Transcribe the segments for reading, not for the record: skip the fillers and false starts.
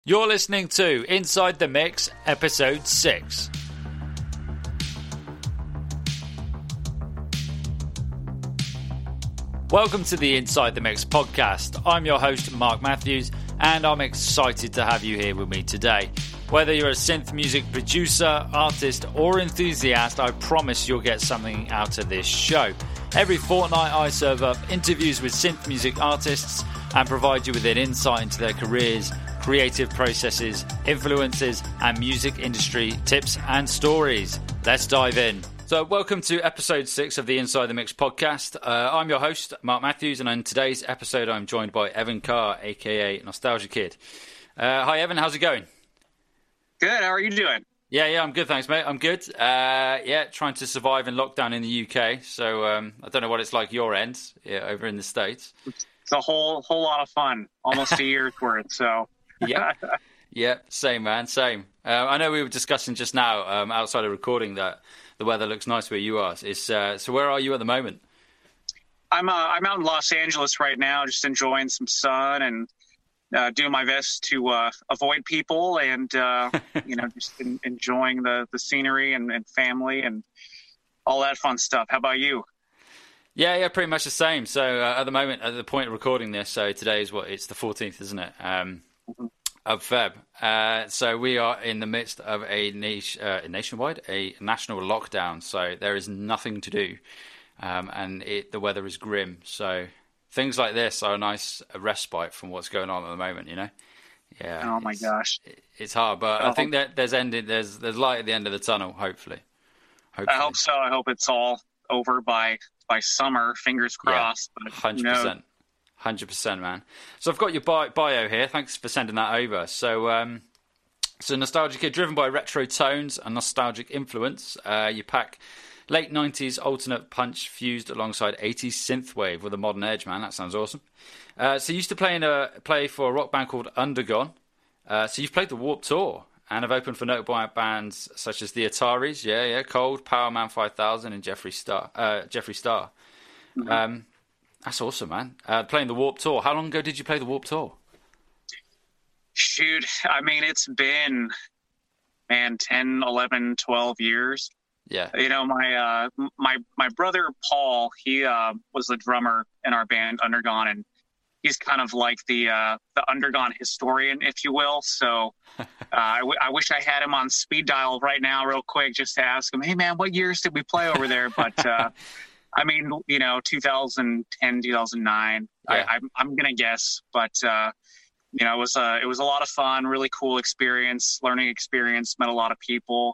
You're listening to Inside the Mix, Episode 6. Welcome to the Inside the Mix podcast. I'm your host, Mark Matthews, and I'm excited to have you here with me today. Whether you're a synth music producer, artist, or enthusiast, I promise you'll get something out of this show. Every fortnight, I serve up interviews with synth music artists and provide you with an insight into their careers, creative processes, influences, and music industry tips and stories. Let's dive in. So welcome to episode 6 of the Inside the Mix podcast. I'm your host, Mark Matthews, and on today's episode, I'm joined by Evan Carr, aka Nostalgia Kid. Hi, Evan. How's it going? Good. How are you doing? Yeah, I'm good, thanks, mate. I'm good. Trying to survive in lockdown in the UK. So I don't know what it's like your end over in the States. It's a whole lot of fun. Almost a year's worth. So. Yeah, same, man, same. I know we were discussing just now outside of recording that the weather looks nice where you are. So where are you at the moment? I'm out in Los Angeles right now, just enjoying some sun and doing my best to avoid people and just enjoying the scenery and family and all that fun stuff. How about you? Yeah, pretty much the same. So at the moment, at the point of recording this, so today is it's the 14th, isn't it? Of Feb. So we are in the midst of a national lockdown. So there is nothing to do, and the weather is grim. So things like this are a nice respite from what's going on at the moment. You know. Yeah. Oh my gosh. It's hard, but I think that there's light at the end of the tunnel. Hopefully. I hope so. I hope it's all over by summer. Fingers crossed. Yeah, 100%. 100%, man. So I've got your bio here. Thanks for sending that over. So Nostalgia Kid, driven by retro tones and nostalgic influence, you pack late 90s alternate punch fused alongside 80s synthwave with a modern edge, man. That sounds awesome. So you used to play for a rock band called Undergone. So you've played the Warped Tour and have opened for notable bands such as the Ataris, Cold, Powerman 5000, and Jeffree Star. Mm-hmm. That's awesome, man. Playing the Warped Tour. How long ago did you play the Warped Tour? Shoot, I mean, it's been, 10, 11, 12 years. Yeah. You know, my brother, Paul, he was the drummer in our band, Undergone, and he's kind of like the Undergone historian, if you will. So I wish I had him on speed dial right now real quick just to ask him, hey, man, what years did we play over there? But... I mean, 2010, 2009, yeah. I'm going to guess, but, it was a lot of fun, really cool experience, learning experience, met a lot of people.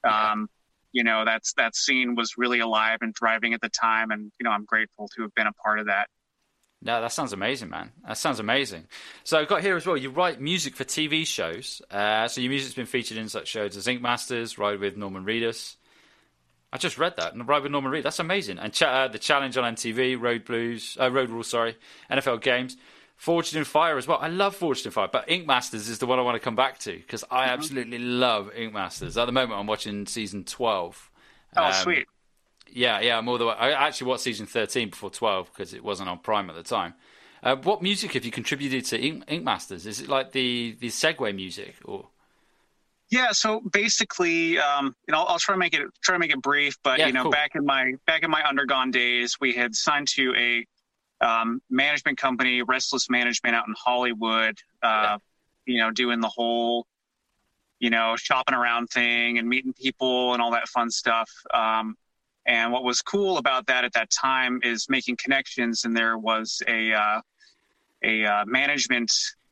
Yeah. That scene was really alive and thriving at the time. And, I'm grateful to have been a part of that. No, that sounds amazing, man. That sounds amazing. So I've got here as well, you write music for TV shows. So your music's been featured in such shows as Ink Masters, Ride with Norman Reedus. I just read that, and Ride with Norman Reed. That's amazing. And the Challenge on MTV, Road Rules, NFL Games, Forged in Fire as well. I love Forged in Fire, but Ink Masters is the one I want to come back to because I absolutely love Ink Masters. At the moment, I'm watching season 12. Oh, sweet. Yeah, I'm all the way. I actually watched season 13 before 12 because it wasn't on Prime at the time. What music have you contributed to Ink Masters? Is it like the Segway music or? Yeah, so basically, I'll try to make it brief, but cool. back in my Undergone days, we had signed to a management company, Restless Management, out in Hollywood. Doing the whole, shopping around thing and meeting people and all that fun stuff. And what was cool about that at that time is making connections, and there was a management.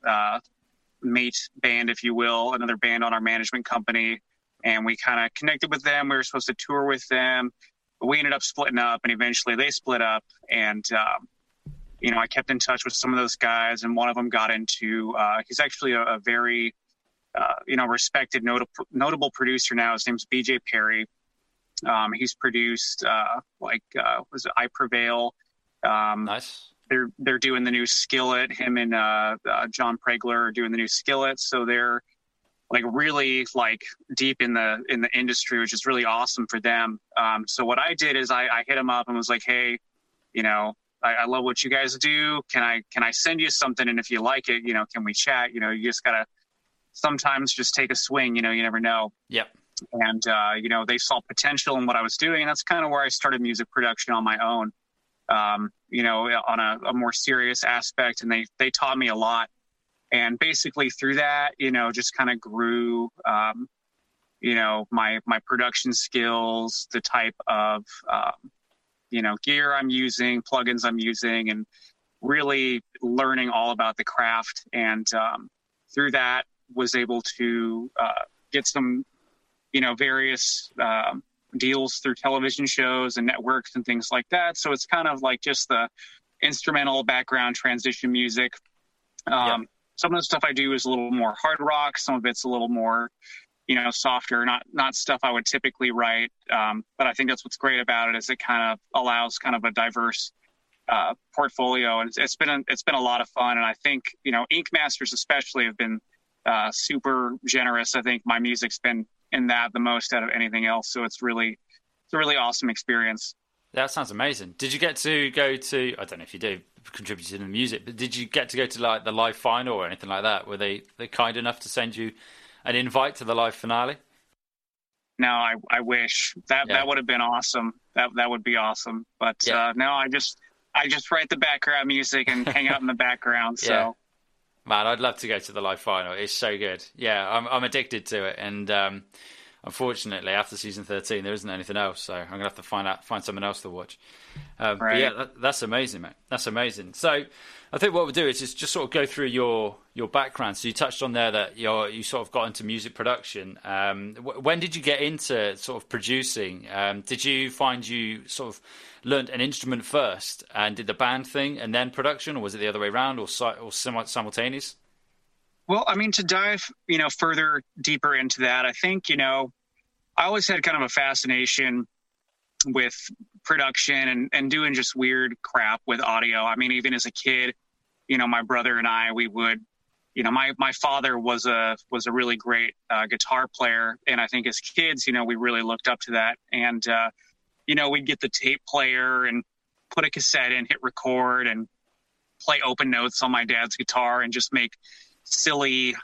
Mate band, if you will, another band on our management company, and we kind of connected with them. We were supposed to tour with them, but we ended up splitting up, and eventually they split up. And I kept in touch with some of those guys, and one of them got into. He's actually a very respected, notable producer now. His name's BJ Perry. He's produced was it I Prevail? Nice. They're doing the new Skillet. Him and John Pregler are doing the new Skillet. So they're really deep in the industry, which is really awesome for them. So what I did is I hit him up and was like, hey, I love what you guys do. Can I send you something? And if you like it, can we chat? You just gotta sometimes just take a swing, you never know. Yep. And, they saw potential in what I was doing. And that's kind of where I started music production on my own, on a more serious aspect. And they taught me a lot. And basically through that, just kind of grew, my production skills, the type of, gear I'm using, plugins I'm using, and really learning all about the craft. And through that was able to get some, various deals through television shows and networks and things like that. So it's kind of like just the instrumental background transition music. Some of the stuff I do is a little more hard rock. Some of it's a little more, softer, not stuff I would typically write. But I think that's what's great about it is it kind of allows kind of a diverse portfolio. And it's been a lot of fun. And I think, Ink Masters especially have been super generous. I think my music's been in that the most out of anything else. So it's a really awesome experience. That sounds amazing. Did you get to go to, I don't know if you do contribute to the music, but did you get to go to like the live final or anything like that? Were they kind enough to send you an invite to the live finale? No, I wish that would have been awesome. That would be awesome. But no, I just write the background music and hang out in the background. So. Yeah. Man, I'd love to go to the live final. It's so good. Yeah, I'm addicted to it, and unfortunately, after season 13, there isn't anything else. So I'm gonna have to find something else to watch. Right. But yeah, that's amazing, mate. That's amazing. So I think what we'll do is just sort of go through your background. So you touched on there that you sort of got into music production. When did you get into sort of producing? Did you find you sort of learned an instrument first and did the band thing and then production, or was it the other way around, or simultaneous? Well, I mean, to dive, further deeper into that, I think, I always had kind of a fascination with production and doing just weird crap with audio. I mean, even as a kid, my brother and I, we would, my father was a really great guitar player. And I think as kids, we really looked up to that. And, we'd get the tape player and put a cassette in, hit record, and play open notes on my dad's guitar and just make silly,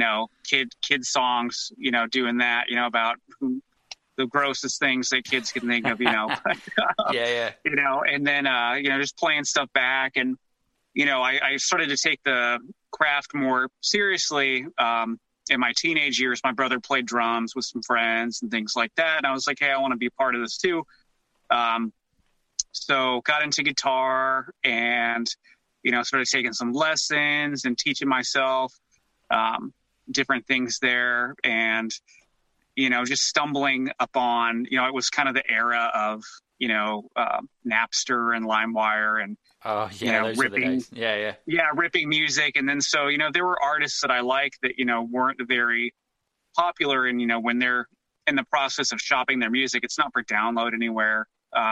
kid songs, doing that, about the grossest things that kids can think of, yeah. And then, just playing stuff back. And, I started to take the craft more seriously in my teenage years. My brother played drums with some friends and things like that. And I was like, hey, I want to be part of this too. So got into guitar and, started taking some lessons and teaching myself different things there. And, just stumbling upon, it was kind of the era of, Napster and LimeWire and, ripping, ripping music. And then, so, there were artists that I liked that, weren't very popular. And, when they're in the process of shopping their music, it's not for download anywhere.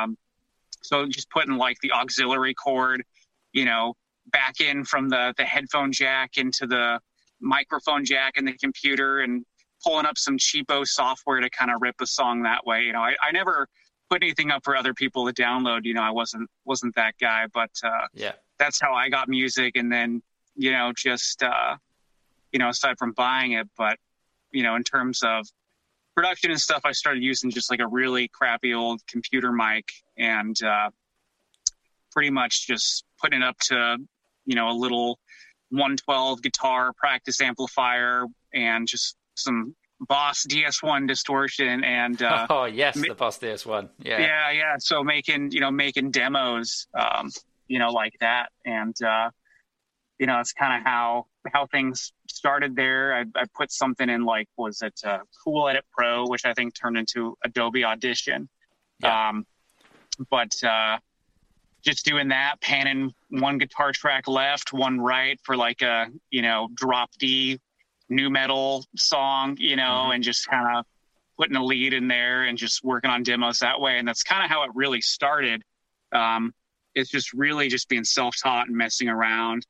So just putting like the auxiliary cord, back in from the headphone jack into the microphone jack in the computer and pulling up some cheapo software to kind of rip a song that way. I never put anything up for other people to download. I wasn't that guy, but that's how I got music. And then, just, aside from buying it, but, in terms of production and stuff, I started using just like a really crappy old computer mic and pretty much just putting it up to, a little 112 guitar practice amplifier and just some Boss DS1 distortion and the Boss DS1. Yeah. So making demos, like that. And it's kind of how things started there. I put something in like, was it Cool Edit Pro, which I think turned into Adobe Audition. Yeah. But just doing that, panning one guitar track left, one right for like a, drop D nu metal song, and just kind of putting a lead in there and just working on demos that way. And that's kind of how it really started. It's just really just being self-taught and messing around.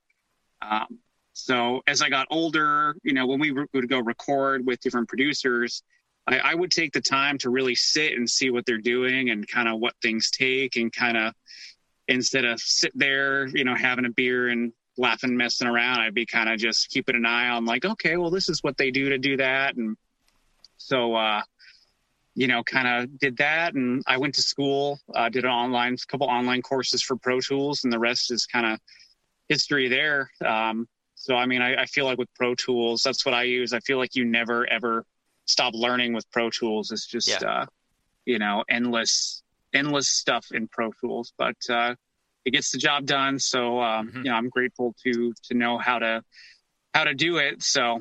So as I got older, when we would go record with different producers, I would take the time to really sit and see what they're doing and kind of what things take and kind of instead of sit there, having a beer and laughing, messing around. I'd be kind of just keeping an eye on like, okay, well, this is what they do to do that. And so, kind of did that. And I went to school, did a couple online courses for Pro Tools, and the rest is kind of history there. So, I mean, I feel like with Pro Tools, that's what I use. I feel like you never, ever stop learning with Pro Tools. It's just, endless stuff in Pro Tools, but it gets the job done. So, I'm grateful to know how to do it. So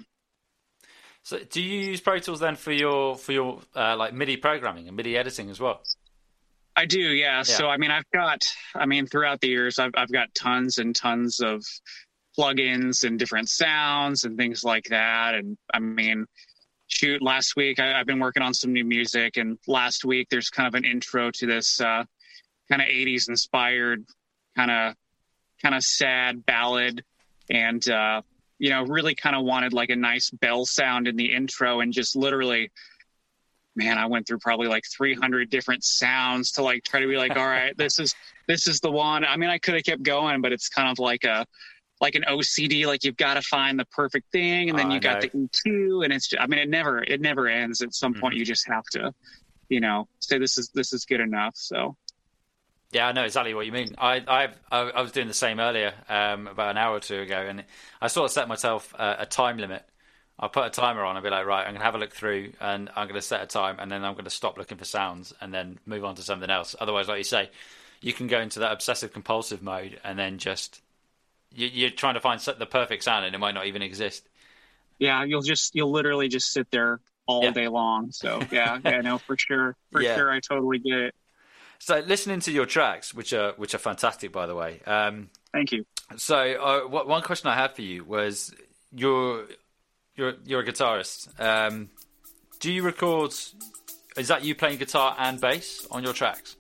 do you use Pro Tools then for your like MIDI programming and MIDI editing as well? I do, yeah. So, I mean, throughout the years, I've got tons and tons of plugins and different sounds and things like that. And I mean, shoot, last week I've been working on some new music, and last week there's kind of an intro to this kind of 80s inspired kind of sad ballad, and really kind of wanted like a nice bell sound in the intro, and just literally, man, I went through probably like 300 different sounds to like try to be like, all right, this is the one. I mean, I could have kept going, but it's kind of like an OCD, like you've got to find the perfect thing, and then you got the EQ, and it's just, I mean, it never ends. At some point, you just have to, say this is good enough. So. Yeah, I know exactly what you mean. I was doing the same earlier, about an hour or two ago, and I sort of set myself a time limit. I put a timer on and be like, right, I'm going to have a look through, and I'm going to set a time, and then I'm going to stop looking for sounds and then move on to something else. Otherwise, like you say, you can go into that obsessive compulsive mode, and then just you're trying to find the perfect sound, and it might not even exist. Yeah, you'll literally just sit there all day long. So yeah, no, for sure, I totally get it. So listening to your tracks, which are fantastic, by the way. Thank you. So one question I had for you was, you're a guitarist. Do you record? Is that you playing guitar and bass on your tracks?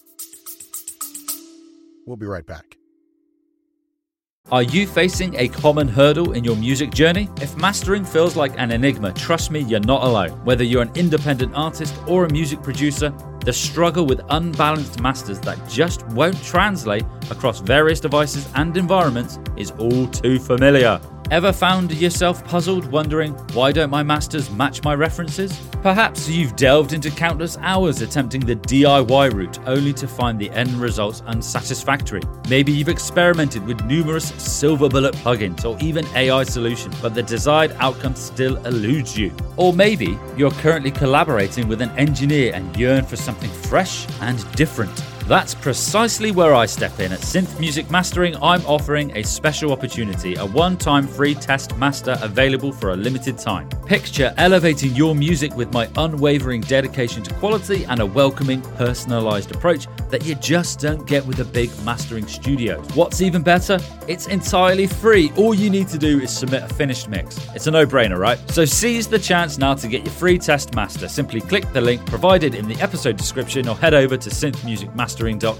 We'll be right back. Are you facing a common hurdle in your music journey? If mastering feels like an enigma, trust me, you're not alone. Whether you're an independent artist or a music producer, the struggle with unbalanced masters that just won't translate across various devices and environments is all too familiar. Ever found yourself puzzled, wondering, why don't my masters match my references? Perhaps you've delved into countless hours attempting the DIY route only to find the end results unsatisfactory. Maybe you've experimented with numerous silver bullet plugins or even AI solutions, but the desired outcome still eludes you. Or maybe you're currently collaborating with an engineer and yearn for something fresh and different. That's precisely where I step in. At Synth Music Mastering, I'm offering a special opportunity, a one-time free test master available for a limited time. Picture elevating your music with my unwavering dedication to quality and a welcoming, personalized approach that you just don't get with the big mastering studios. What's even better? It's entirely free. All you need to do is submit a finished mix. It's a no-brainer, right? So seize the chance now to get your free test master. Simply click the link provided in the episode description or head over to synthmusicmastering.com.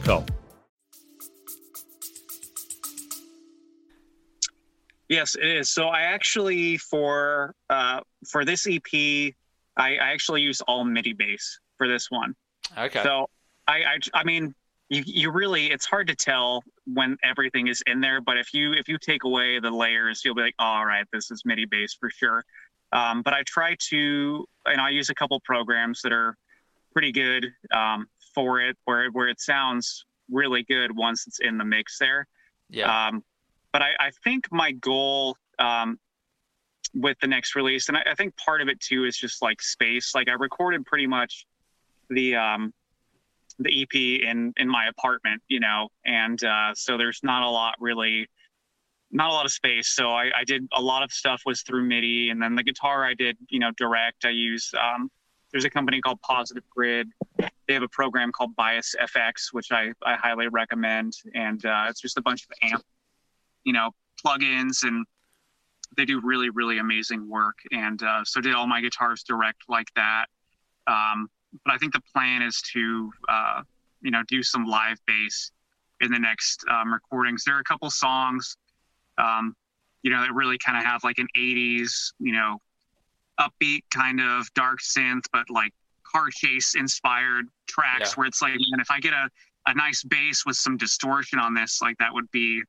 Yes, it is. So I actually, for this EP, I actually use all MIDI bass for this one. Okay. So I mean, you really, it's hard to tell when everything is in there, but if you take away the layers, you'll be like, oh, all right, this is MIDI bass for sure. But I try to, I use a couple programs that are pretty good for it, where it sounds really good once it's in the mix there. Yeah. But I think my goal with the next release, and I think part of it too is just like space. Like I recorded pretty much the EP in my apartment, and so there's not a lot of space. So I did a lot of stuff was through MIDI, and then the guitar I did, direct. I use there's a company called Positive Grid. They have a program called Bias FX, which I highly recommend. And it's just a bunch of amp, plugins, and they do really, really amazing work. And so did all my guitars direct like that. But I think the plan is to, do some live bass in the next recordings. There are a couple songs, that really kind of have like an 80s, upbeat kind of dark synth, but like car chase inspired tracks where it's like, man, if I get a nice bass with some distortion on this, like that would be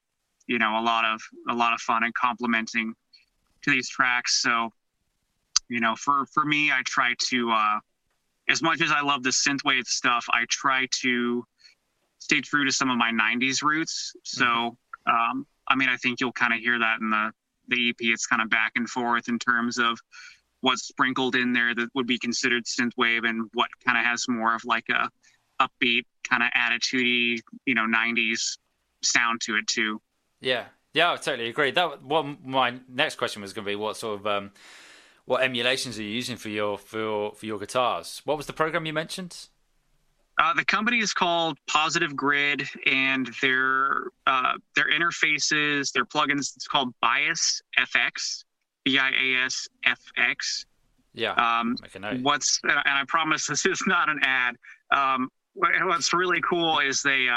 you know, a lot of fun and complementing to these tracks. So, you know, for me, I try to, as much as I love the synthwave stuff, I try to stay true to some of my 90s roots. So, I mean, I think you'll kind of hear that in the EP. It's kind of back and forth in terms of what's sprinkled in there that would be considered synthwave and what kind of has more of like a upbeat kind of attitude-y, you know, 90s sound to it too. Yeah, I totally agree. My next question was going to be what sort of what emulations are you using for your guitars? What was the program you mentioned? The company is called Positive Grid, and their interfaces, their plugins, it's called Bias FX, BIAS FX. Yeah. Make a note. And I promise this is not an ad. What's really cool is they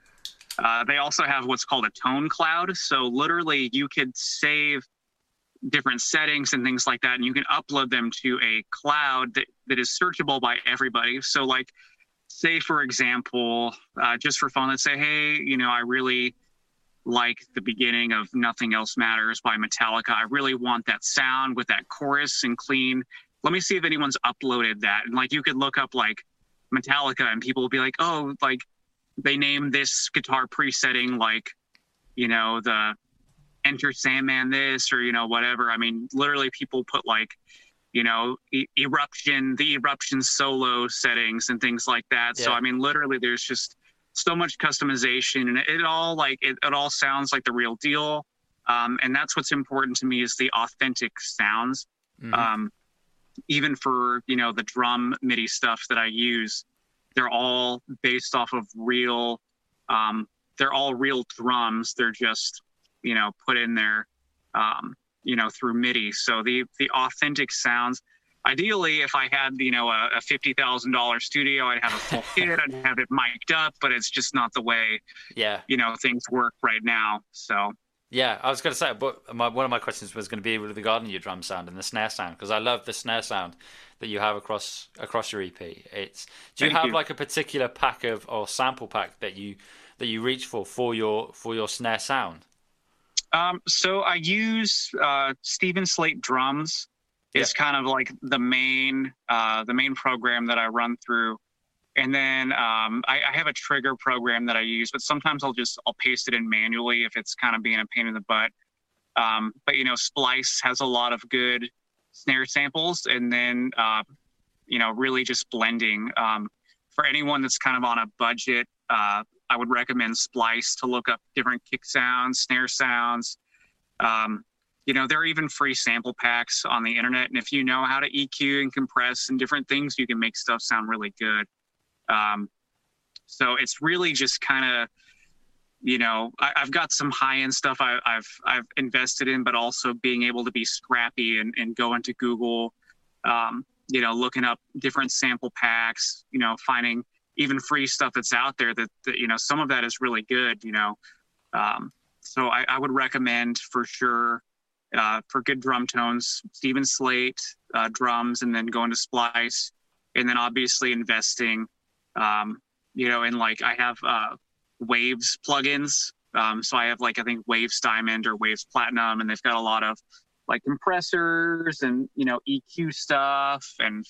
also have what's called a tone cloud. So literally, you could save different settings and things like that, and you can upload them to a cloud that is searchable by everybody. So like, say for example, just for fun, let's say, hey, you know, I really like the beginning of Nothing Else Matters by Metallica. I really want that sound with that chorus and clean. Let me see if anyone's uploaded that. And like, you could look up like Metallica and people will be like, oh, like they named this guitar presetting like, you know, the Enter Sandman this, or, you know, whatever. I mean, literally people put like, you know, the eruption solo settings and things like that. Yeah. So, I mean, literally there's just so much customization, and it all sounds like the real deal. And that's what's important to me, is the authentic sounds. Mm-hmm. Even for, you know, the drum MIDI stuff that I use, they're all based off of real, they're all real drums. They're just, you know, put in there, you know, through MIDI. So the authentic sounds, ideally, if I had, you know, a $50,000 studio, I'd have a full kit, I'd have it mic'd up, but it's just not the way, you know, things work right now. So. Yeah, I was going to say, but one of my questions was going to be regarding your drum sound and the snare sound, because I love the snare sound that you have across your EP. Do you have like a particular pack or sample pack that you reach for your snare sound? So I use Steven Slate Drums. Is kind of like the main program that I run through. And then I have a trigger program that I use, but sometimes I'll paste it in manually if it's kind of being a pain in the butt. But, you know, Splice has a lot of good snare samples, and then, you know, really just blending. For anyone that's kind of on a budget, I would recommend Splice to look up different kick sounds, snare sounds. You know, there are even free sample packs on the internet. And if you know how to EQ and compress and different things, you can make stuff sound really good. So it's really just kind of, you know, I've got some high-end stuff I've invested in, but also being able to be scrappy and go into Google, you know, looking up different sample packs, you know, finding even free stuff that's out there that you know, some of that is really good, you know. So I would recommend for sure, for good drum tones, Steven Slate drums, and then going to Splice, and then obviously investing, you know, in like, I have Waves plugins. So I have like, I think Waves Diamond or Waves Platinum, and they've got a lot of like compressors and, you know, EQ stuff, and,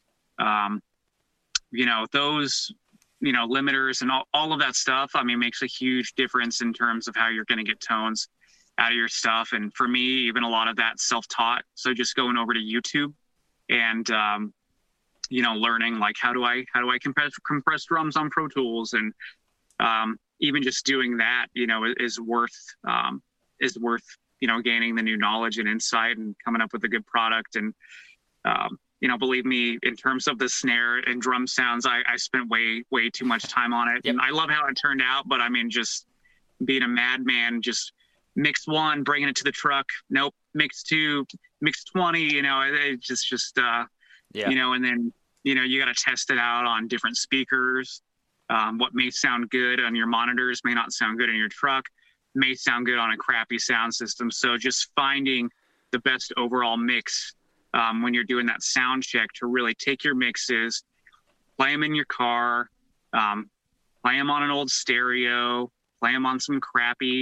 you know, those, you know, limiters and all of that stuff, I mean, makes a huge difference in terms of how you're going to get tones out of your stuff. And for me, even a lot of that self-taught. So just going over to YouTube and, you know, learning like, how do I compress drums on Pro Tools, and even just doing that, you know, is worth, you know, gaining the new knowledge and insight and coming up with a good product. And, you know, believe me, in terms of the snare and drum sounds, I spent way too much time on it. Yep. And I love how it turned out, but I mean, just being a madman, just mix one, bringing it to the truck. Nope. Mix two, mix 20, you know, it's just you know, and then, you know, you got to test it out on different speakers. What may sound good on your monitors may not sound good in your truck, may sound good on a crappy sound system. So just finding the best overall mix when you're doing that sound check, to really take your mixes, play them in your car, play them on an old stereo, play them on some crappy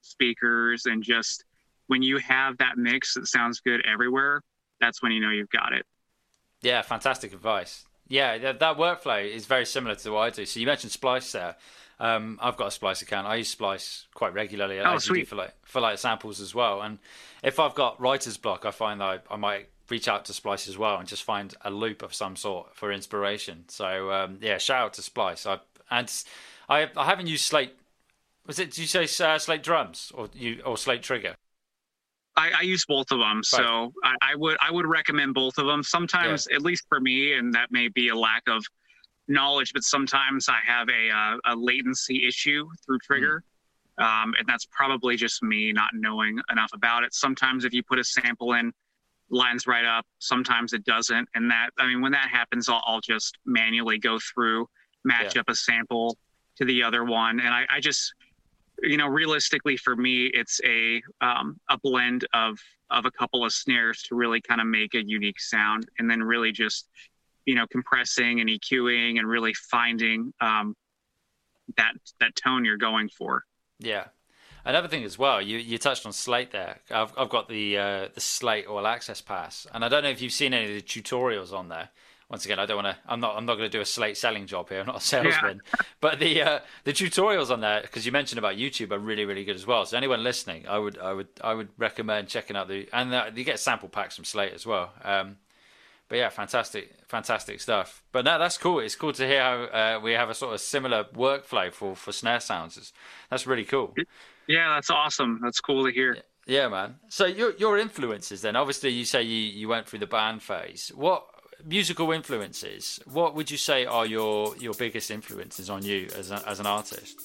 speakers, and just when you have that mix that sounds good everywhere, that's when you know you've got it. Yeah, fantastic advice. Yeah, that workflow is very similar to what I do. So you mentioned Splice there. I've got a Splice account. I use Splice quite regularly, as you do for like samples as well. And if I've got writer's block, I find that I might reach out to Splice as well and just find a loop of some sort for inspiration. So yeah, shout out to Splice. I haven't used Slate. Did you say Slate drums or Slate Trigger? I use both of them, so I would recommend both of them. Sometimes, at least for me, and that may be a lack of knowledge, but sometimes I have a latency issue through Trigger, and that's probably just me not knowing enough about it. Sometimes if you put a sample in, lines right up. Sometimes it doesn't, and when that happens, I'll just manually go through, match up a sample to the other one, and I just, realistically for me, it's a blend of a couple of snares to really kind of make a unique sound, and then really just compressing and EQing and really finding that tone you're going for. Yeah. Another thing as well, you touched on Slate there. I've got the Slate All Access Pass, and I don't know if you've seen any of the tutorials on there. Once again, I'm not going to do a Slate selling job here. I'm not a salesman, but the tutorials on there, because you mentioned about YouTube, are really, really good as well. So anyone listening, I would recommend checking out you get sample packs from Slate as well. But yeah, fantastic stuff. But no, that's cool. It's cool to hear how we have a sort of similar workflow for snare sounds. That's really cool. Yeah, that's awesome. That's cool to hear. Yeah, man. So your influences then, obviously you say you went through the band phase. What musical influences, what would you say are your biggest influences on you as an artist?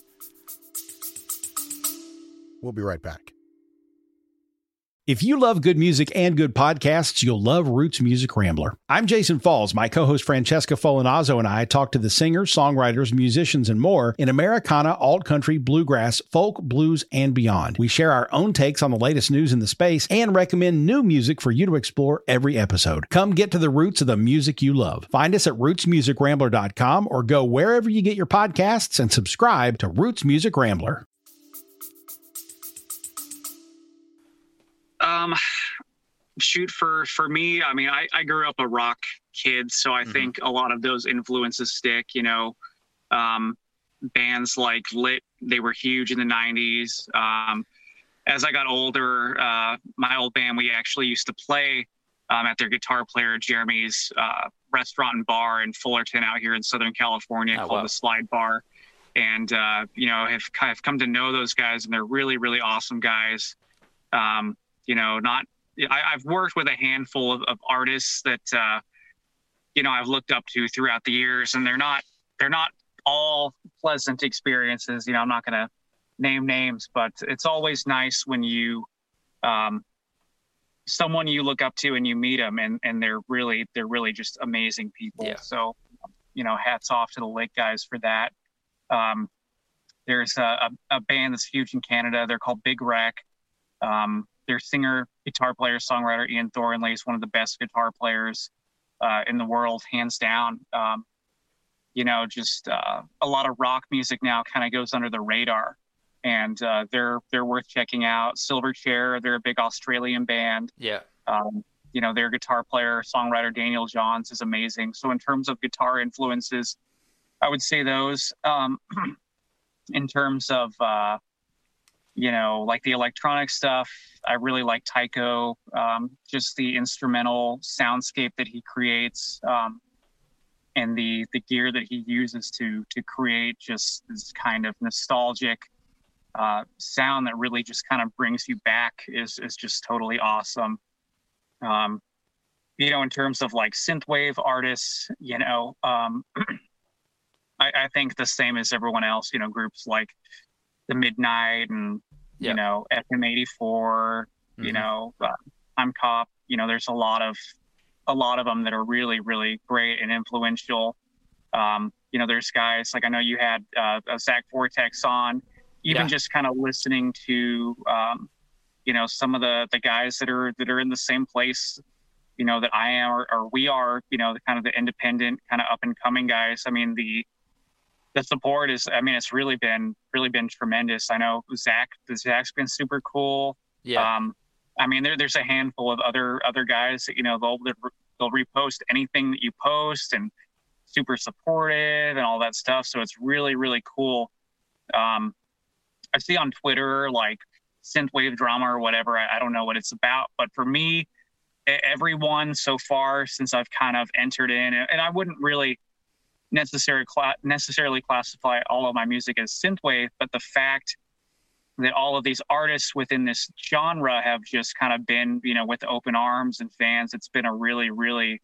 We'll be right back. If you love good music and good podcasts, you'll love Roots Music Rambler. I'm Jason Falls. My co-host Francesca Folinazzo and I talk to the singers, songwriters, musicians, and more in Americana, alt-country, bluegrass, folk, blues, and beyond. We share our own takes on the latest news in the space and recommend new music for you to explore every episode. Come get to the roots of the music you love. Find us at rootsmusicrambler.com or go wherever you get your podcasts and subscribe to Roots Music Rambler. Shoot, for me, I grew up a rock kid, so I think a lot of those influences stick. Bands like Lit, they were huge in the 90s. As I got older, my old band, we actually used to play at their guitar player Jeremy's restaurant and bar in Fullerton out here in Southern California called the Slide Bar. And, have come to know those guys, and they're really, really awesome guys. I've worked with a handful of artists that, I've looked up to throughout the years, and they're not all pleasant experiences. I'm not going to name names, but it's always nice when you, someone you look up to and you meet them, and they're really just amazing people. Yeah. So, hats off to the Lit guys for that. There's a band that's huge in Canada. They're called Big Wreck. Their singer, guitar player, songwriter Ian Thornley is one of the best guitar players in the world, hands down. Just a lot of rock music now kind of goes under the radar, and they're worth checking out. Silverchair, they're a big Australian band. Yeah. Their guitar player, songwriter Daniel Johns is amazing. So in terms of guitar influences, I would say those. In terms of like the electronic stuff, I really like Tycho, just the instrumental soundscape that he creates, and the gear that he uses to create just this kind of nostalgic sound that really just kind of brings you back is just totally awesome. In terms of like synthwave artists, I think the same as everyone else, groups like The Midnight and, FM84, I'm Cop, there's a lot of them that are really, really great and influential. There's guys like, I know you had Zach Vortex on, just kind of listening to, some of the guys that are in the same place, that I am, or we are, the kind of the independent kind of up and coming guys. the support is, I mean, it's really been tremendous. I know Zach's been super cool. Yeah. I mean, there's a handful of other guys that, you know, they'll repost anything that you post and super supportive and all that stuff. So it's really, really cool. I see on Twitter, like synthwave drama or whatever. I don't know what it's about, but for me, everyone so far since I've kind of entered in, and I wouldn't really necessarily classify all of my music as synthwave, but the fact that all of these artists within this genre have just kind of been, you know, with open arms and fans, it's been a really, really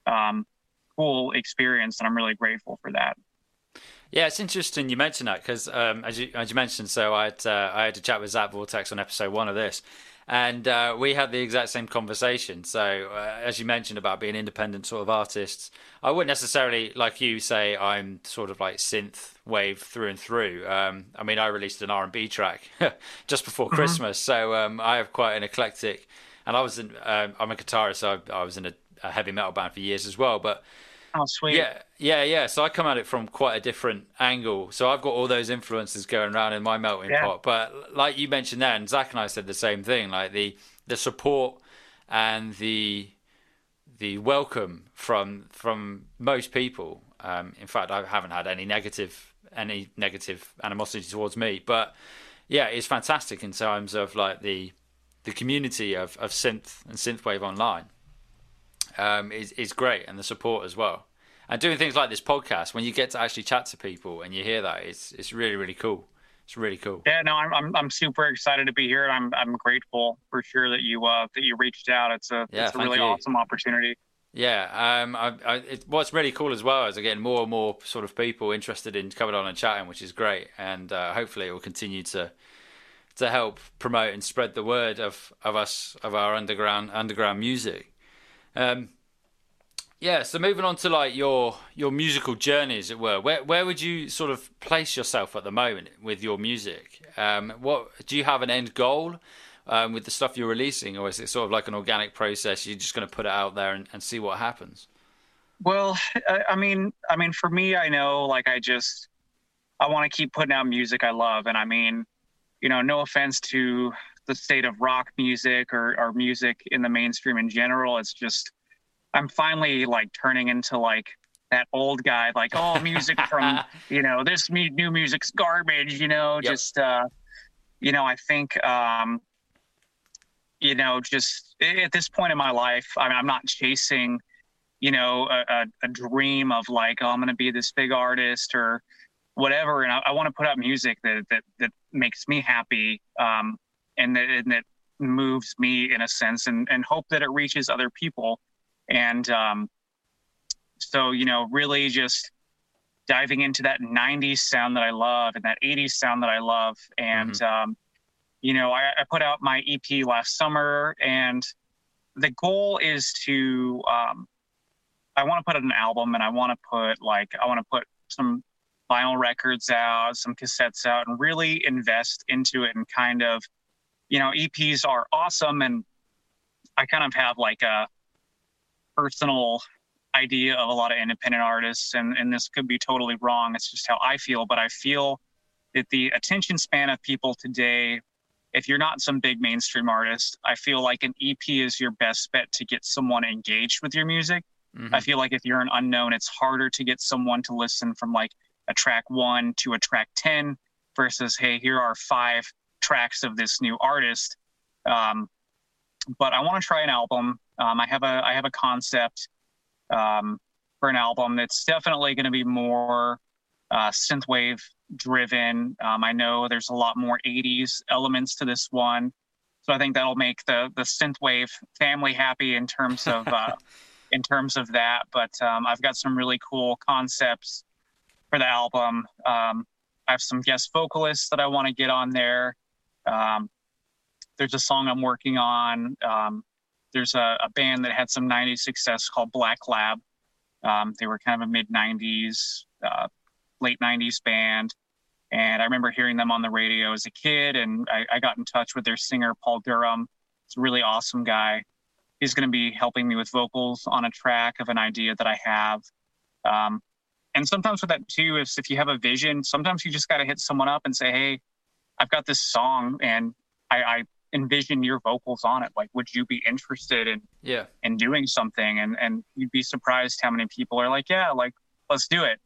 cool experience, and I'm really grateful for that. Yeah, it's interesting you mentioned that because, as you mentioned, so I had to chat with Zach Vortex on episode 1 of this, and we had the exact same conversation. So, as you mentioned about being independent sort of artists, I wouldn't necessarily, like you, say I'm sort of like synth wave through and through. I mean, I released an R&B track just before Christmas, so I have quite an eclectic. And I'm a guitarist, so I was in a heavy metal band for years as well, but. Oh, sweet. Yeah. So I come at it from quite a different angle. So I've got all those influences going around in my melting pot. But like you mentioned there, and Zach and I said the same thing, like the support and the welcome from most people. In fact, I haven't had any negative animosity towards me. But yeah, it's fantastic in terms of like the community of synth and synthwave online. Is great, and the support as well. And doing things like this podcast, when you get to actually chat to people and you hear that, it's really, really cool. It's really cool. Yeah, no, I'm super excited to be here, and I'm grateful for sure that you reached out. It's a really awesome opportunity. Yeah, what's really cool as well is I'm getting more and more sort of people interested in coming on and chatting, which is great, and hopefully it will continue to help promote and spread the word of our underground music. So moving on to like your musical journey, as it were, where would you sort of place yourself at the moment with your music? What do you have an end goal with the stuff you're releasing, or is it sort of like an organic process? You're just going to put it out there and see what happens? Well, I mean, for me, I know, like, I want to keep putting out music I love, and I mean, you know, no offense to the state of rock music or music in the mainstream in general. It's just, I'm finally like turning into like that old guy, like, oh, music from, you know, this new music's garbage, you know, just, you know, I think, you know, just at this point in my life, I'm not chasing, you know, a dream of like, oh, I'm going to be this big artist or whatever. And I want to put out music that makes me happy. And that moves me in a sense, and hope that it reaches other people. And so, you know, really just diving into that 90s sound that I love and that 80s sound that I love. And, you know, I put out my EP last summer, and the goal is to, I want to put out an album, and I want to put some vinyl records out, some cassettes out, and really invest into it and kind of, you know, EPs are awesome, and I kind of have like a personal idea of a lot of independent artists, and this could be totally wrong. It's just how I feel, but I feel that the attention span of people today, if you're not some big mainstream artist, I feel like an EP is your best bet to get someone engaged with your music. I feel like if you're an unknown, it's harder to get someone to listen from like a track 1 to a track 10 versus, hey, here are 5 tracks of this new artist. But I want to try an album. I have a concept for an album that's definitely going to be more synthwave driven. I know there's a lot more 80s elements to this one, so I think that'll make the synthwave family happy in terms of that. But I've got some really cool concepts for the album. I have some guest vocalists that I want to get on there. There's a song I'm working on. There's a band that had some 90s success called Black Lab. They were kind of a mid-90s, late 90s band. And I remember hearing them on the radio as a kid, and I got in touch with their singer, Paul Durham. He's a really awesome guy. He's going to be helping me with vocals on a track of an idea that I have. And sometimes with that too is if you have a vision, sometimes you just got to hit someone up and say, hey, I've got this song and I envision your vocals on it. Like, would you be interested in doing something? And you'd be surprised how many people are like, yeah, like, let's do it.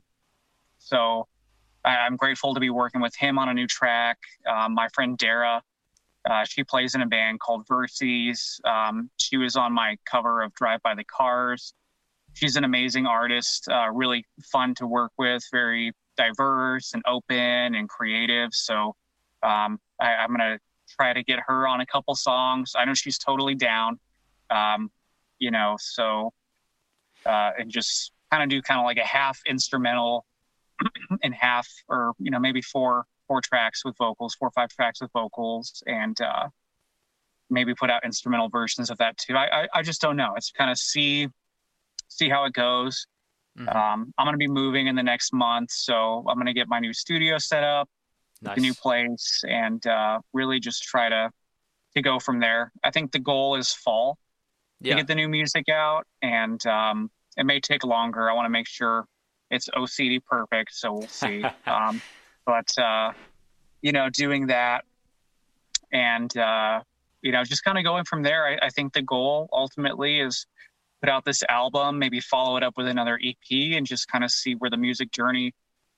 So I'm grateful to be working with him on a new track. My friend Dara, she plays in a band called Verses. She was on my cover of Drive by the Cars. She's an amazing artist, really fun to work with, very diverse and open and creative. So I'm going to try to get her on a couple songs. I know she's totally down, you know, so and just kind of do kind of like a half instrumental and half, or, you know, maybe four tracks with vocals, 4 or 5 tracks with vocals, and maybe put out instrumental versions of that too. I just don't know. It's kind of see how it goes. Mm-hmm. I'm going to be moving in the next month, so I'm going to get my new studio set up, the new place, and really just try to go from there. I think the goal is fall to get the new music out, and it may take longer. I want to make sure it's OCD perfect, so we'll see. But you know, doing that and you know, just kind of going from there. I think the goal ultimately is put out this album, maybe follow it up with another EP, and just kind of see where the music journey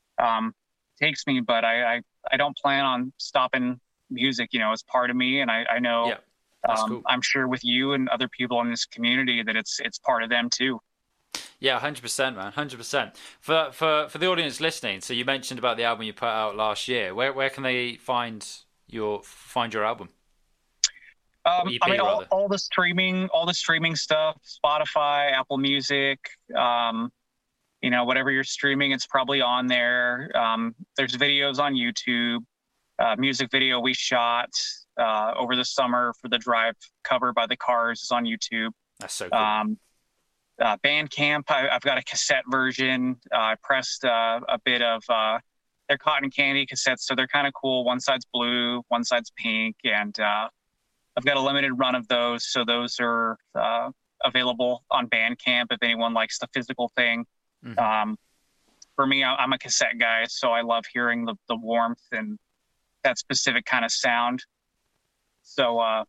takes me. But I don't plan on stopping music. You know, it's part of me, and I know cool. I'm sure with you and other people in this community that it's part of them too. Yeah, 100%, man, 100%. For the audience listening, so you mentioned about the album you put out last year. Where can they find your album? I mean, all the streaming stuff, Spotify, Apple Music, you know, whatever you're streaming, it's probably on there. There's videos on YouTube, music video we shot over the summer for the Drive cover by the Cars is on YouTube. That's so cool. Bandcamp, I've got a cassette version. I pressed a bit of their Cotton Candy cassettes, so they're kind of cool. One side's blue, one side's pink, and I've got a limited run of those, so those are available on Bandcamp if anyone likes the physical thing. Mm-hmm. For me, I'm a cassette guy, so I love hearing the warmth and that specific kind of sound. So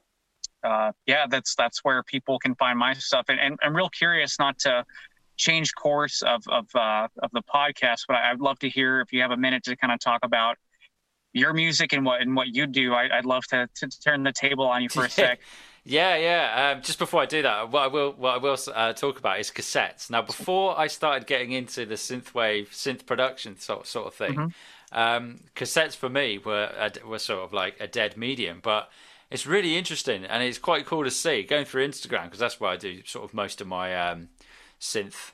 yeah, that's where people can find my stuff. And I'm real curious, not to change course of the podcast, but I'd love to hear if you have a minute to kind of talk about your music and what you do. I'd love to turn the table on you for a sec. Yeah. Just before I do that, what I will talk about is cassettes. Now, before I started getting into the synth production sort of thing, mm-hmm. Cassettes for me were sort of like a dead medium, but it's really interesting, and it's quite cool to see going through Instagram, because that's where I do sort of most of my synth.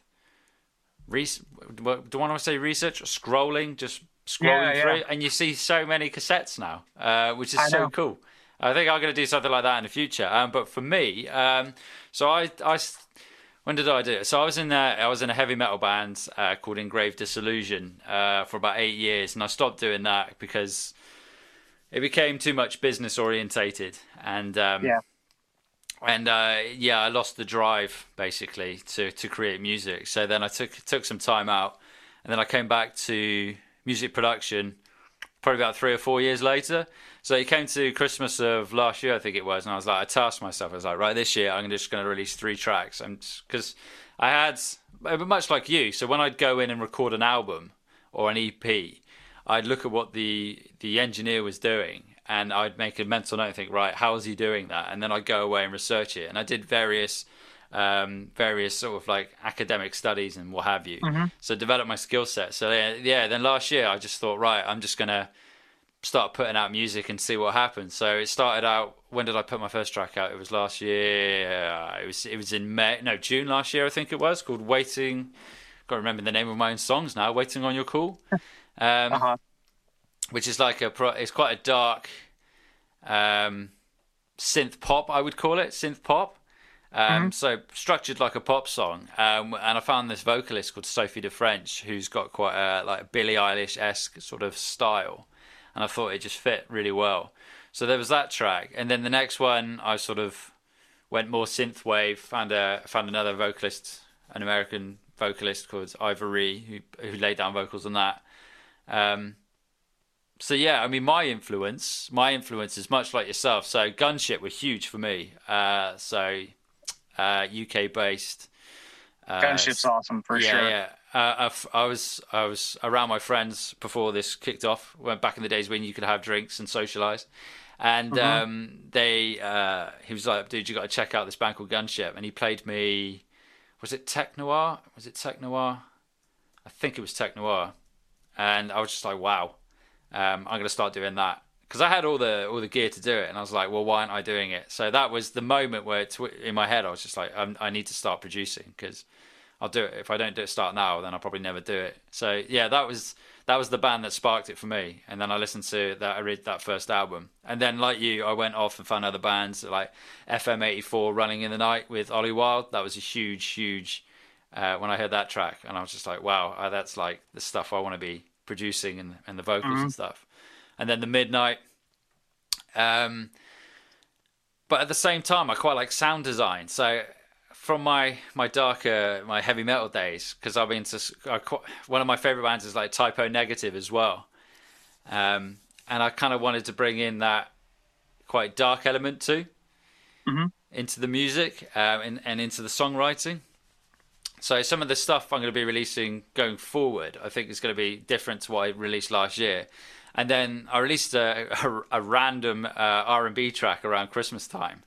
Do I want to say research or scrolling? Just scrolling through, and you see so many cassettes now, which is so cool. I think I'm going to do something like that in the future. But for me, so I when did I do it? So I was in a heavy metal band called Engraved Disillusion for about 8 years, and I stopped doing that because it became too much business orientated, and I lost the drive basically to create music. So then I took some time out, and then I came back to music production probably about 3 or 4 years later. So it came to Christmas of last year, I think it was, and I was like, I tasked myself. I was like, right, this year I'm just going to release 3 tracks, because I had, much like you. So when I'd go in and record an album or an EP, I'd look at what the engineer was doing, and I'd make a mental note and think, right, how is he doing that? And then I'd go away and research it. And I did various sort of like academic studies and what have you. Mm-hmm. So develop my skill set. So then last year I just thought, right, I'm just going to start putting out music and see what happens. So it started out, when did I put my first track out? It was last year. It was in June last year, I think it was, called Waiting. Can't remember the name of my own songs now. Waiting on Your Call. Which is like it's quite a dark synth pop, I would call it, synth pop. So structured like a pop song. And I found this vocalist called Sophie de French, who's got quite a like Billie Eilish-esque sort of style, and I thought it just fit really well. So there was that track, and then the next one I sort of went more synthwave. Found another vocalist, an American vocalist called Ivory who laid down vocals on that. So yeah, I mean, my influence is much like yourself. So Gunship were huge for me. UK based. Gunship's awesome for sure. Yeah. I was around my friends before this kicked off. Went back in the days when you could have drinks and socialize, and he was like, "Dude, you got to check out this band called Gunship." And he played me. Was it Tech Noir? I think it was Tech Noir, and I was just like, "Wow, I'm going to start doing that." Because I had all the gear to do it, and I was like, "Well, why aren't I doing it?" So that was the moment where in my head I was just like, "I need to start producing because I'll do it. If I don't start now, then I'll probably never do it." So yeah, that was the band that sparked it for me. And then I listened to that. I read that first album, and then like you, I went off and found other bands like FM84, Running in the Night with Ollie Wilde. That was a huge. When I heard that track, and I was just like, "Wow, that's like the stuff I want to be producing and the vocals and stuff." And then the Midnight. But at the same time, I quite like sound design. So from my heavy metal days, because I've been to one of my favorite bands is like Typo Negative as well. And I kind of wanted to bring in that quite dark element too into the music and into the songwriting. So some of the stuff I'm going to be releasing going forward, I think is going to be different to what I released last year. And then I released a random R&B track around Christmas time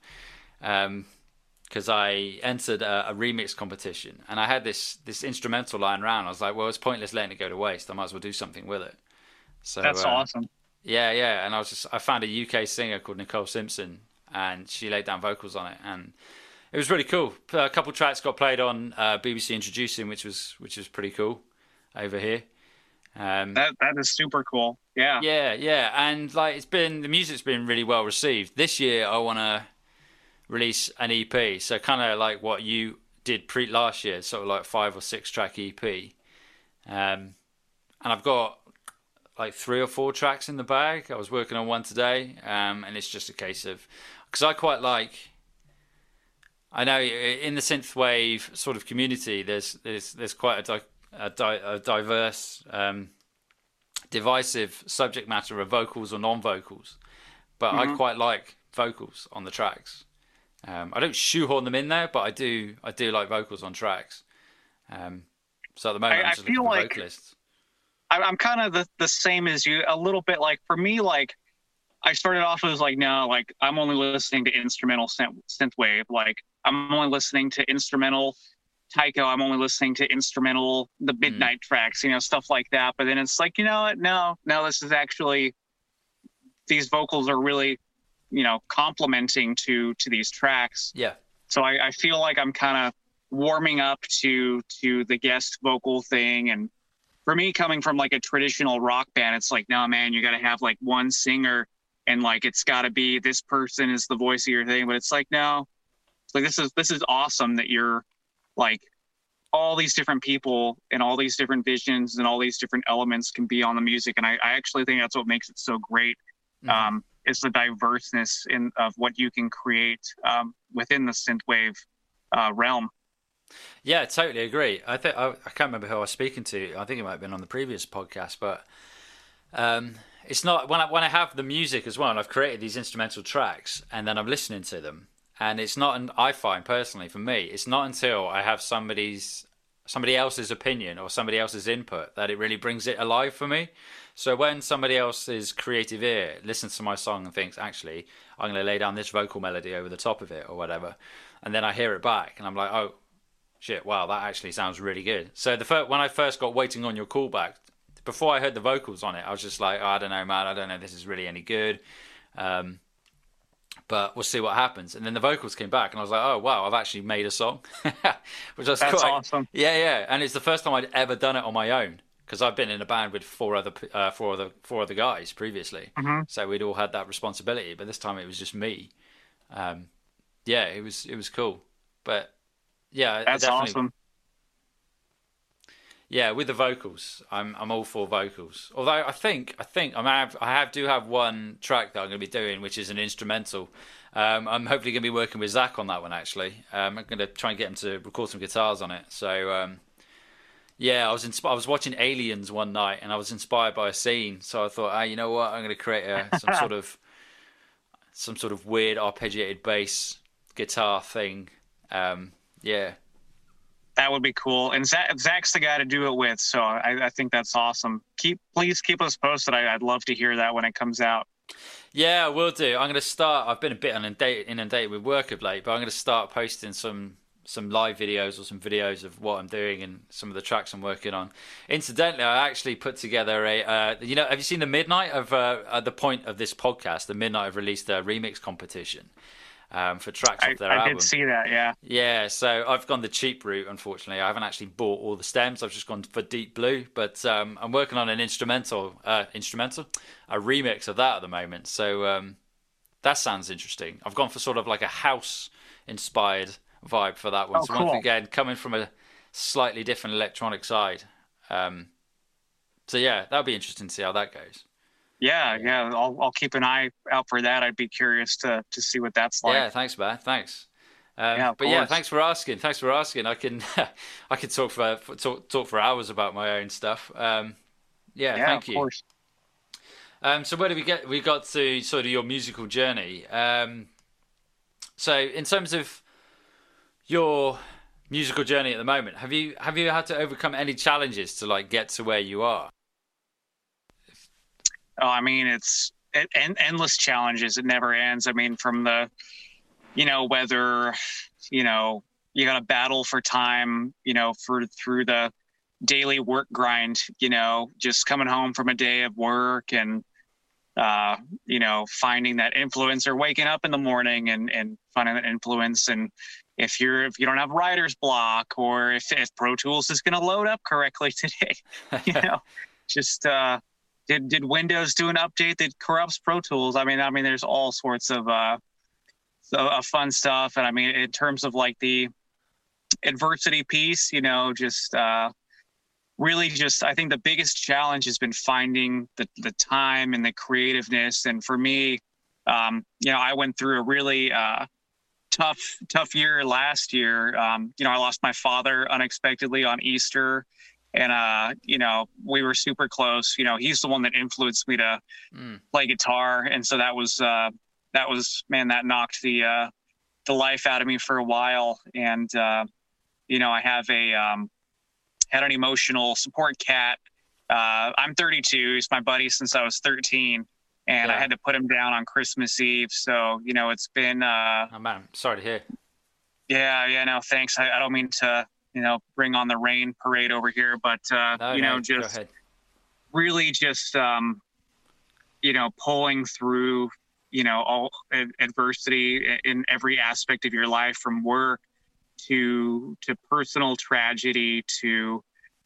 because I entered a remix competition. And I had this instrumental lying around. I was like, well, it's pointless letting it go to waste. I might as well do something with it. So that's awesome. Yeah. And I found a UK singer called Nicole Simpson, and she laid down vocals on it. And it was really cool. A couple tracks got played on BBC Introducing, which was pretty cool over here. That is super cool. Yeah, and like the music's been really well received. This year I want to release an EP, so kind of like what you did last year, sort of like 5 or 6 track EP. And I've got like 3 or 4 tracks in the bag. I was working on one today, and it's just a case of, because I quite like, I know in the synthwave sort of community, there's quite a diverse, divisive subject matter of vocals or non-vocals, but I quite like vocals on the tracks. I don't shoehorn them in there, but I do like vocals on tracks. So at the moment, I'm just looking for vocalists. I'm kind of the same as you, a little bit. Like for me, like I started off as like, no, like I'm only listening to instrumental synthwave. Like I'm only listening to instrumental Tycho. I'm only listening to instrumental, the Midnight tracks, stuff like that. But then it's like, you know what? No, this is actually, these vocals are really, complementing to these tracks. Yeah. So I feel like I'm kind of warming up to the guest vocal thing. And for me, coming from like a traditional rock band, it's like, no, man, you got to have like one singer and like, it's got to be this person is the voice of your thing. But it's like, no, it's like, this is awesome that you're like all these different people and all these different visions and all these different elements can be on the music. And I actually think that's what makes it so great. Is the diverseness of what you can create within the synthwave realm. Yeah, totally agree. I think I can't remember who I was speaking to. I think it might have been on the previous podcast, but it's not when I have the music as well, and I've created these instrumental tracks, and then I'm listening to them, and it's not. I find personally, for me, it's not until I have somebody else's opinion or somebody else's input that it really brings it alive for me. So when somebody else's creative ear listens to my song and thinks, actually, I'm going to lay down this vocal melody over the top of it or whatever, and then I hear it back and I'm like, oh, shit, wow, that actually sounds really good. So when I first got Waiting on Your Call back, before I heard the vocals on it, I was just like, oh, I don't know, man, I don't know if this is really any good. But we'll see what happens. And then the vocals came back, and I was like, oh, wow, I've actually made a song. Which was That's awesome. Yeah. And it's the first time I'd ever done it on my own, because I've been in a band with four other guys previously. So we'd all had that responsibility. But this time it was just me. Yeah, it was cool. But yeah, that's awesome. Yeah, with the vocals, I'm all for vocals. Although I think I do have one track that I'm going to be doing, which is an instrumental. I'm hopefully going to be working with Zach on that one. Actually, I'm going to try and get him to record some guitars on it. So Yeah, I was watching Aliens one night, and I was inspired by a scene. So I thought, you know what? I'm going to create some sort of weird arpeggiated bass guitar thing. Yeah. That would be cool. And Zach's the guy to do it with. So I think that's awesome. Please keep us posted. I'd love to hear that when it comes out. Yeah, I will do. I'm going to start. I've been a bit inundated with work of late, but I'm going to start posting some live videos or some videos of what I'm doing and some of the tracks I'm working on. Incidentally, I actually put together have you seen the Midnight of at the point of this podcast? The Midnight have released a remix competition for tracks off their album. I did see that, yeah. Yeah, so I've gone the cheap route, unfortunately. I haven't actually bought all the stems. I've just gone for Deep Blue, but I'm working on an instrumental, a remix of that at the moment. So that sounds interesting. I've gone for sort of like a house-inspired vibe for that one. Oh, so cool. Once again, coming from a slightly different electronic side. So yeah, that'll be interesting to see how that goes. Yeah. I'll keep an eye out for that. I'd be curious to see what that's like. Yeah, thanks, man. Thanks. But course. yeah, thanks for asking. I can I could talk for hours about my own stuff. Thank you. Of course. So where did we got to sort of your musical journey. So in terms of your musical journey at the moment, have you had to overcome any challenges to like get to where you are? Oh, I mean, it's endless challenges. It never ends. I mean, from the, whether, you got to battle for time, through the daily work grind, just coming home from a day of work and, finding that influence or waking up in the morning and finding that influence. And if you don't have writer's block or if Pro Tools is going to load up correctly today, just, Did Windows do an update that corrupts Pro Tools? I mean, there's all sorts of fun stuff, and I mean, in terms of like the adversity piece, really just I think the biggest challenge has been finding the time and the creativeness. And for me, I went through a really tough year last year. I lost my father unexpectedly on Easter. And, we were super close. He's the one that influenced me to play guitar. And so that was, that knocked the life out of me for a while. And, I have had an emotional support cat. I'm 32. He's my buddy since I was 13. And I had to put him down on Christmas Eve. So, it's been... oh, man. Sorry to hear. Yeah, no, thanks. I don't mean to... bring on the rain parade over here, but, just really just, pulling through, all adversity in every aspect of your life, from work to personal tragedy to,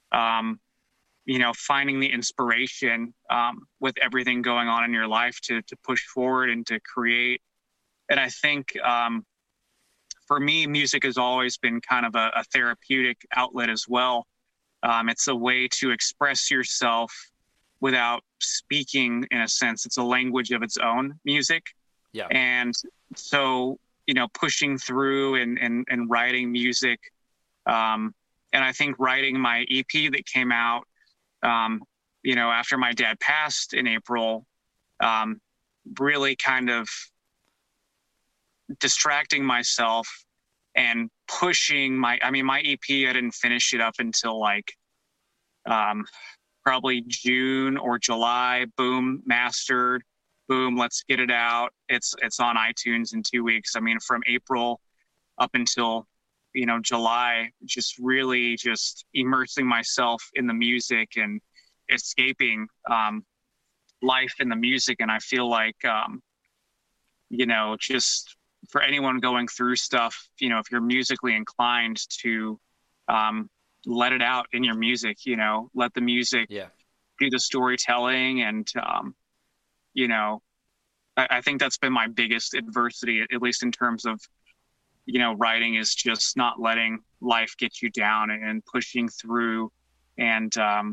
finding the inspiration, with everything going on in your life to push forward and to create. And I think, for me, music has always been kind of a therapeutic outlet as well. It's a way to express yourself without speaking, in a sense. It's a language of its own, music. Yeah. And so, pushing through and writing music. And I think writing my EP that came out, after my dad passed in April, really kind of distracting myself and pushing my EP, I didn't finish it up until probably June or July. Boom, mastered. Boom, let's get it out. It's on iTunes in 2 weeks. I mean, from April up until, July, just really just immersing myself in the music and escaping life in the music. And I feel like, just for anyone going through stuff, if you're musically inclined to let it out in your music, let the music do the storytelling. And, I think that's been my biggest adversity, at least in terms of, writing, is just not letting life get you down and pushing through. And,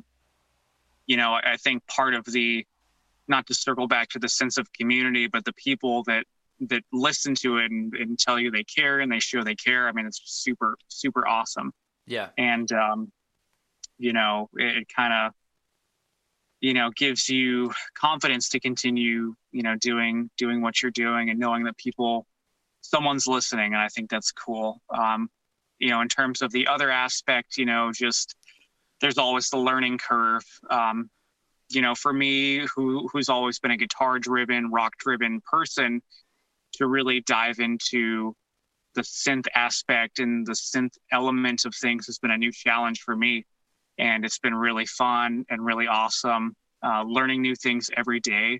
I think part of not to circle back to the sense of community, but the people that listen to it and tell you they care and they show they care. I mean, it's super, super awesome. Yeah. And, it kind of, gives you confidence to continue, doing what you're doing and knowing that someone's listening. And I think that's cool. In terms of the other aspect, just there's always the learning curve. For me, who's always been a guitar-driven, rock-driven person, to really dive into the synth aspect and the synth element of things has been a new challenge for me. And it's been really fun and really awesome, learning new things every day.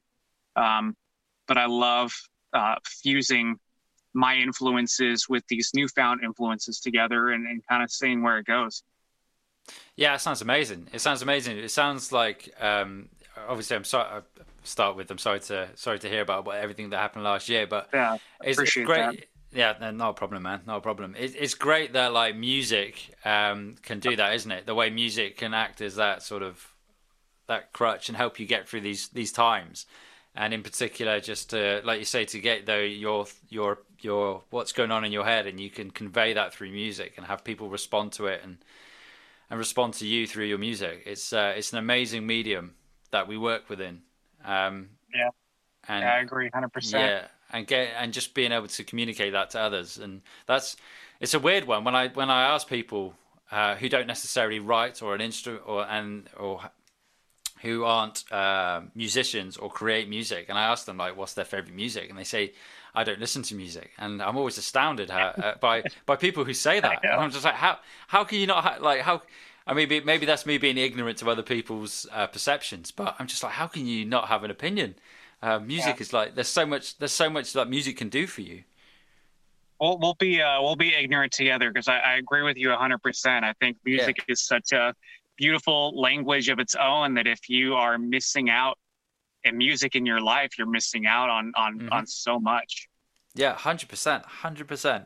But I love fusing my influences with these newfound influences together and kind of seeing where it goes. Yeah, it sounds amazing. It sounds like, obviously, I'm sorry. I'm sorry to hear about everything that happened last year, but yeah, it's great. That. Yeah, no problem, man. No problem. It's great that like music can do that, isn't it? The way music can act as that sort of that crutch and help you get through these times, and in particular, just to, like you say, to get your what's going on in your head, and you can convey that through music and have people respond to it and respond to you through your music. It's an amazing medium that we work within. And I agree 100%. Yeah. And just being able to communicate that to others, and it's a weird one when I ask people who don't necessarily write or an instrument or who aren't musicians or create music, and I ask them like what's their favorite music, and they say I don't listen to music, and I'm always astounded by people who say that. And I'm just like how can you not how. I mean, maybe that's me being ignorant to other people's perceptions, but I'm just like, how can you not have an opinion? Music is like there's so much that music can do for you. We'll be ignorant together, because I agree with you 100%. I think music is such a beautiful language of its own that if you are missing out in music in your life, you're missing out on so much. Yeah, 100%.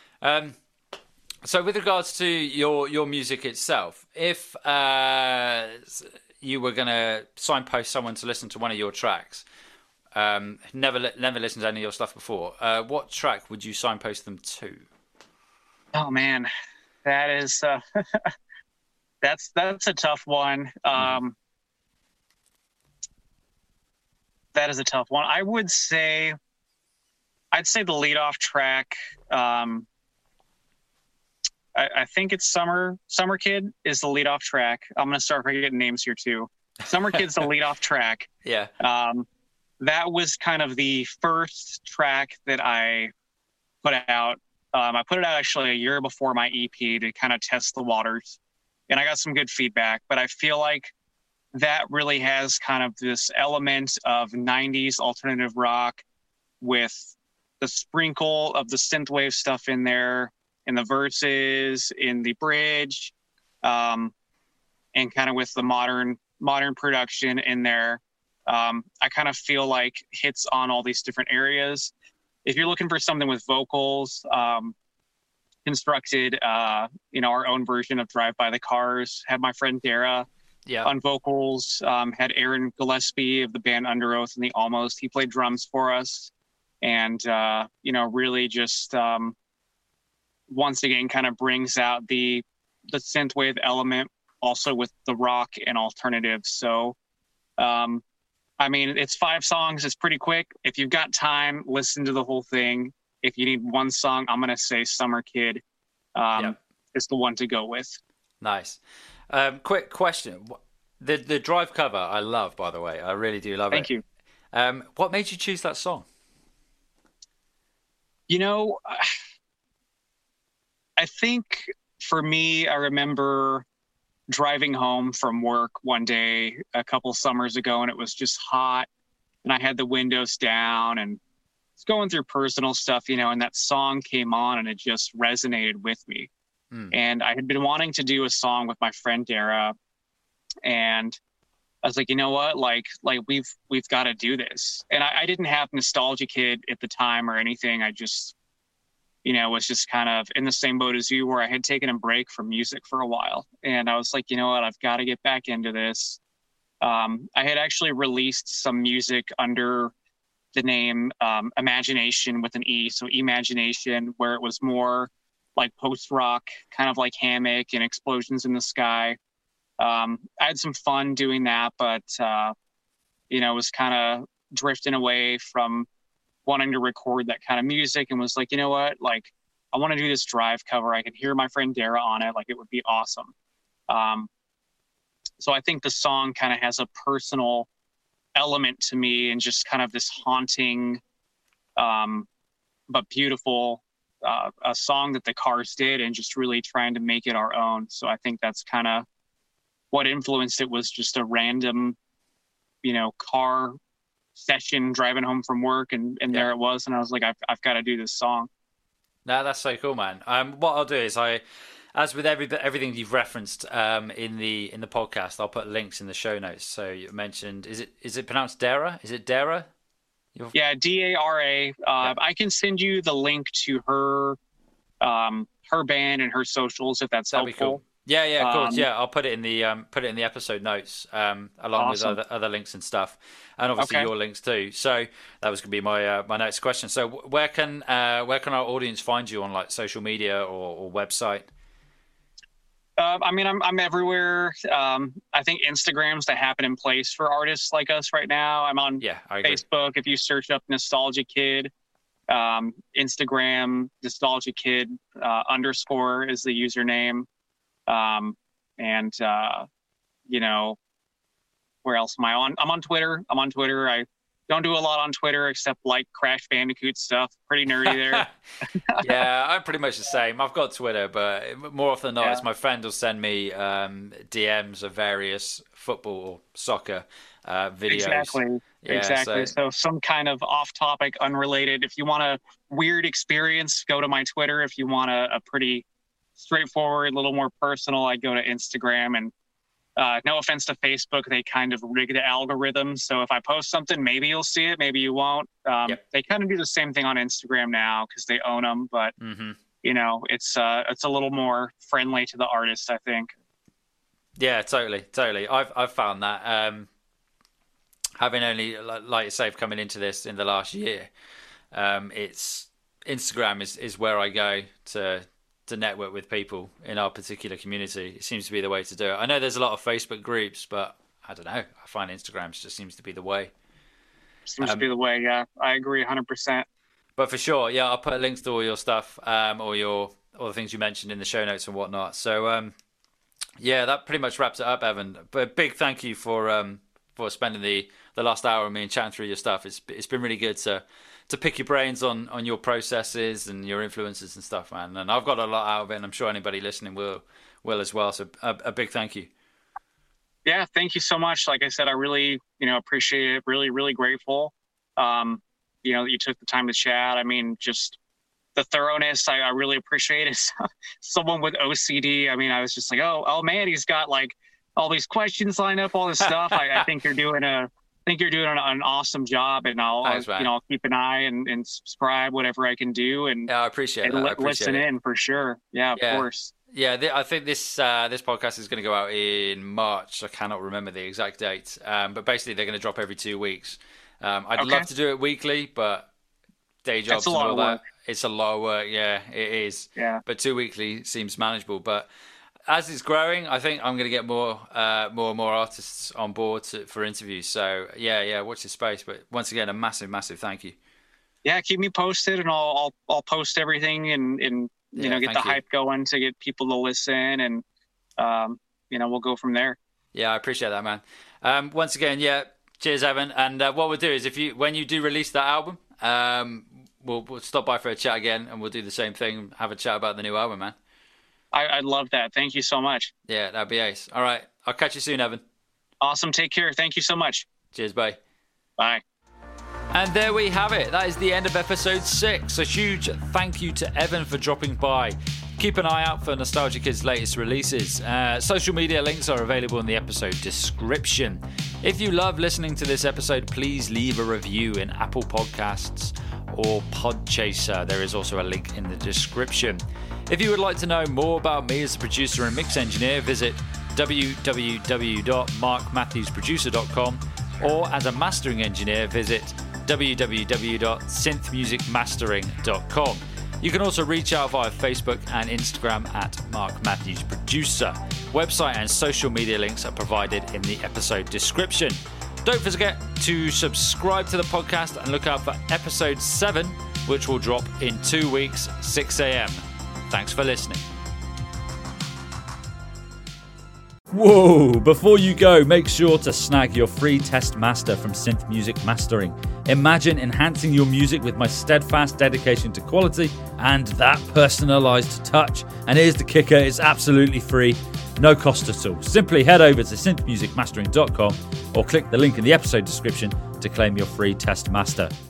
So with regards to your music itself, if you were going to signpost someone to listen to one of your tracks, never listened to any of your stuff before, what track would you signpost them to? Oh man, that is that's a tough one. That is a tough one. I'd say the leadoff track. I think it's Summer Kid is the leadoff track. I'm going to start forgetting names here too. Summer Kid's the leadoff track. Yeah. That was kind of the first track that I put out. I put it out actually a year before my EP to kind of test the waters, and I got some good feedback. But I feel like that really has kind of this element of 90s alternative rock with the sprinkle of the synthwave stuff in there, in the verses, in the bridge, and kind of with the modern production in there. I kind of feel like hits on all these different areas. If you're looking for something with vocals, constructed, our own version of Drive by the Cars, had my friend Dara on vocals, had Aaron Gillespie of the band Under Oath and the Almost. He played drums for us, and really just once again kind of brings out the synthwave element also with the rock and alternative. So I mean, it's 5 songs. It's pretty quick. If you've got time, listen to the whole thing. If you need one song, I'm going to say Summer Kid is the one to go with. Nice. Quick question. The Drive cover, I love, by the way. I really do love it. Thank you. What made you choose that song? I think for me, I remember driving home from work one day a couple summers ago, and it was just hot, and I had the windows down and was going through personal stuff, and that song came on and it just resonated with me. And I had been wanting to do a song with my friend Dara, and I was like, you know what, like we've got to do this. And I didn't have Nostalgia Kid at the time or anything. I just was just kind of in the same boat as you, where I had taken a break from music for a while. And I was like, you know what, I've got to get back into this. I had actually released some music under the name Imagination with an E. So Imagination, where it was more like post-rock, kind of like Hammock and Explosions in the Sky. I had some fun doing that, but, was kind of drifting away from wanting to record that kind of music, and was like, you know what, like, I want to do this Drive cover. I can hear my friend Dara on it. Like, it would be awesome. So I think the song kind of has a personal element to me, and just kind of this haunting, but beautiful, a song that the Cars did, and just really trying to make it our own. So I think that's kind of what influenced it, was just a random, car session driving home from work, and there it was. And I was like, I've got to do this song. No, that's so cool, man. What I'll do is, as with everything you've referenced in the podcast, I'll put links in the show notes. So you mentioned, is it pronounced Dara? Is it Dara? Yeah, Dara. I can send you the link to her band and her socials if that's helpful. Cool. Yeah, of course. Yeah, I'll put it in the episode notes along with other links and stuff, and obviously your links too. So that was going to be my next question. So where can our audience find you on, like, social media or website? I'm everywhere. I think Instagram's the happening place for artists like us right now. I'm on Facebook. If you search up Nostalgia Kid, Instagram, Nostalgia Kid _ is the username. Where else am I on? I'm on Twitter. I don't do a lot on Twitter except like Crash Bandicoot stuff. Pretty nerdy there. Yeah, I'm pretty much the same. I've got Twitter, but more often than not, it's my friend will send me DMs of various football or soccer videos. Exactly. So some kind of off-topic, unrelated. If you want a weird experience, go to my Twitter. If you want a pretty straightforward, a little more personal, I go to Instagram. And no offense to Facebook, they kind of rig the algorithm. So if I post something, maybe you'll see it, maybe you won't. They kind of do the same thing on Instagram now because they own them. But it's a little more friendly to the artist, I think. Yeah, totally. I've found that having only, like you say, coming into this in the last year, it's Instagram is where I go to network with people in our particular community. It seems to be the way to do it. I know there's a lot of Facebook groups, but I don't know. I find Instagram just seems to be the way. Seems to be the way, yeah. I agree 100%. But for sure, yeah, I'll put links to all your stuff, all the things you mentioned in the show notes and whatnot. So, that pretty much wraps it up, Evan. But a big thank you for spending the last hour with me and chatting through your stuff. It's been really good to pick your brains on your processes and your influences and stuff, man. And I've got a lot out of it, and I'm sure anybody listening will as well. So a big thank you. Yeah, thank you so much. Like I said, I really, appreciate it. Really, really grateful. That you took the time to chat. I mean, just the thoroughness, I really appreciate it. Someone with OCD, I was just like, oh man, he's got like all these questions lined up, all this stuff. I think you're doing an awesome job, and I'll keep an eye and subscribe whatever I can do, and I appreciate that. Listen in for sure. Yeah, of course. Yeah, I think this podcast is going to go out in March. I cannot remember the exact date, but basically they're going to drop every 2 weeks. I'd love to do it weekly, but day jobs and all that. It's a lot of work. Yeah, it is. Yeah. But 2 weekly seems manageable. But as it's growing, I think I'm going to get more and more artists on board for interviews. So yeah, watch this space. But once again, a massive thank you. Yeah, keep me posted, and I'll post everything and get the hype going to get people to listen, and we'll go from there. Yeah, I appreciate that, man. Once again, cheers, Evan. And what we'll do is when you do release that album, we'll stop by for a chat again, and we'll do the same thing, have a chat about the new album, man. I'd love that. Thank you so much. Yeah, that'd be ace. All right. I'll catch you soon, Evan. Awesome. Take care. Thank you so much. Cheers. Bye. Bye. And there we have it. That is the end of episode 6. A huge thank you to Evan for dropping by. Keep an eye out for Nostalgia Kid's latest releases. Social media links are available in the episode description. If you love listening to this episode, please leave a review in Apple Podcasts or Podchaser. There is also a link in the description. If you would like to know more about me as a producer and mix engineer, visit www.markmatthewsproducer.com, or as a mastering engineer, visit www.synthmusicmastering.com. You can also reach out via Facebook and Instagram at Mark Matthews Producer. Website and social media links are provided in the episode description. Don't forget to subscribe to the podcast and look out for episode 7, which will drop in 2 weeks, 6 a.m. Thanks for listening. Whoa! Before you go, make sure to snag your free Test Master from Synth Music Mastering. Imagine enhancing your music with my steadfast dedication to quality and that personalised touch. And here's the kicker, it's absolutely free, no cost at all. Simply head over to synthmusicmastering.com or click the link in the episode description to claim your free Test Master.